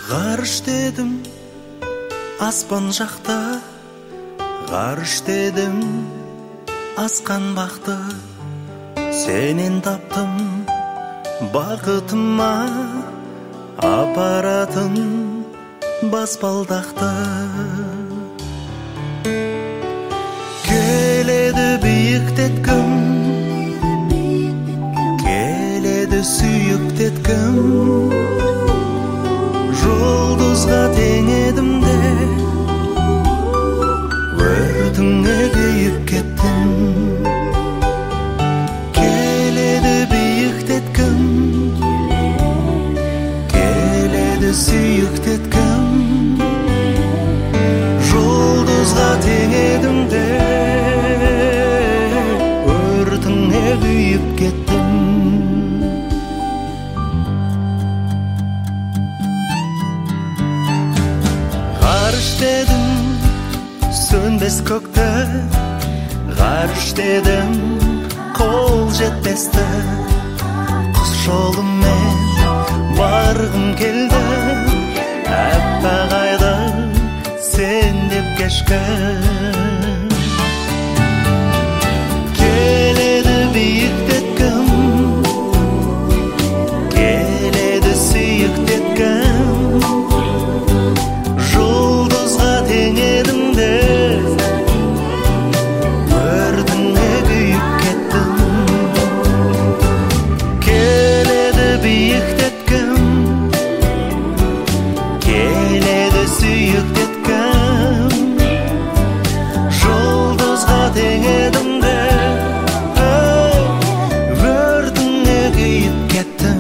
Ғарыш дедім аспан жақта, ғарыш дедім асқан бақты, сенен таптым бақытыма апаратын баспалдақты. Келеді биіктеткім, келеді сүйіктеткім, жұлдызға теңедім де өртіңе күйіп кеттім. Келеді биіктеткім, келеді сүйіктеткім, жұлдызға теңедім де өртіңе күйіп кеттім. Ғарыш дедім сөнбес көкті, ғарыш дедім қол жетпесті, құс жолымен барғым келді, әппақ айды сен деп кешкі. Келеді биіктеткім, келеді сүйіктеткім, жұлдызға теңедім де өртіңе күйіп кеттім. Келеді биіктеткім, келеді сүйіктеткім, жұлдызға теңедім де өртіңе күйіп кеттім.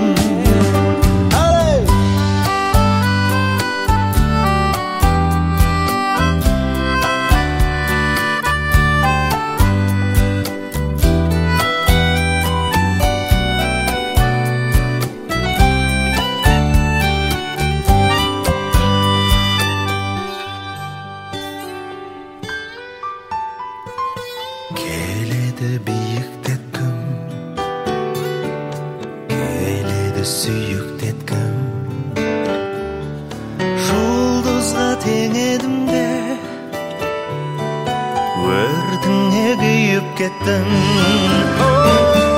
Келеді биіктеткім, келеді сүйіктеткім, жұлдызға теңедім де өртіңе күйіп кеттім.